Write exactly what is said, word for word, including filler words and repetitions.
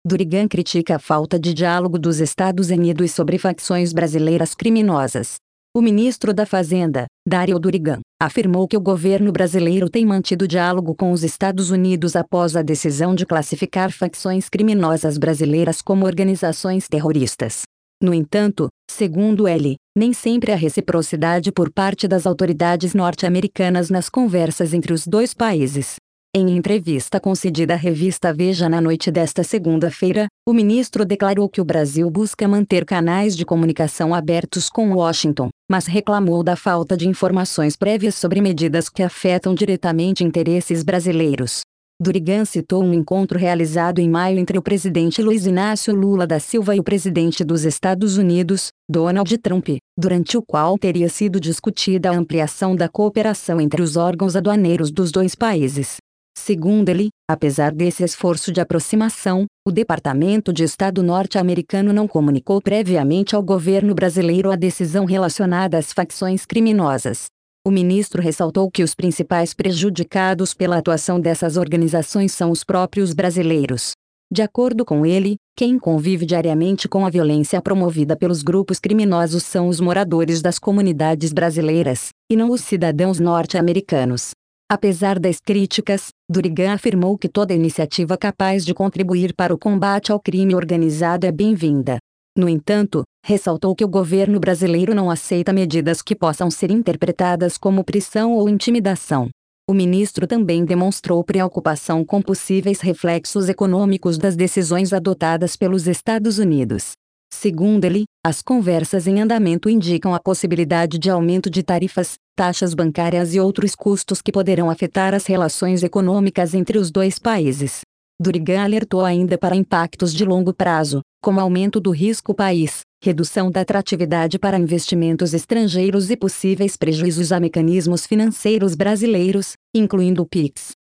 Durigan critica a falta de diálogo dos Estados Unidos sobre facções brasileiras criminosas. O ministro da Fazenda, Dario Durigan, afirmou que o governo brasileiro tem mantido diálogo com os Estados Unidos após a decisão de classificar facções criminosas brasileiras como organizações terroristas. No entanto, segundo ele, nem sempre há reciprocidade por parte das autoridades norte-americanas nas conversas entre os dois países. Em entrevista concedida à revista Veja na noite desta segunda-feira, o ministro declarou que o Brasil busca manter canais de comunicação abertos com Washington, mas reclamou da falta de informações prévias sobre medidas que afetam diretamente interesses brasileiros. Durigan citou um encontro realizado em maio entre o presidente Luiz Inácio Lula da Silva e o presidente dos Estados Unidos, Donald Trump, durante o qual teria sido discutida a ampliação da cooperação entre os órgãos aduaneiros dos dois países. Segundo ele, apesar desse esforço de aproximação, o Departamento de Estado norte-americano não comunicou previamente ao governo brasileiro a decisão relacionada às facções criminosas. O ministro ressaltou que os principais prejudicados pela atuação dessas organizações são os próprios brasileiros. De acordo com ele, quem convive diariamente com a violência promovida pelos grupos criminosos são os moradores das comunidades brasileiras, e não os cidadãos norte-americanos. Apesar das críticas, Durigan afirmou que toda iniciativa capaz de contribuir para o combate ao crime organizado é bem-vinda. No entanto, ressaltou que o governo brasileiro não aceita medidas que possam ser interpretadas como pressão ou intimidação. O ministro também demonstrou preocupação com possíveis reflexos econômicos das decisões adotadas pelos Estados Unidos. Segundo ele, as conversas em andamento indicam a possibilidade de aumento de tarifas, taxas bancárias e outros custos que poderão afetar as relações econômicas entre os dois países. Durigan alertou ainda para impactos de longo prazo, como aumento do risco país, redução da atratividade para investimentos estrangeiros e possíveis prejuízos a mecanismos financeiros brasileiros, incluindo o Pix.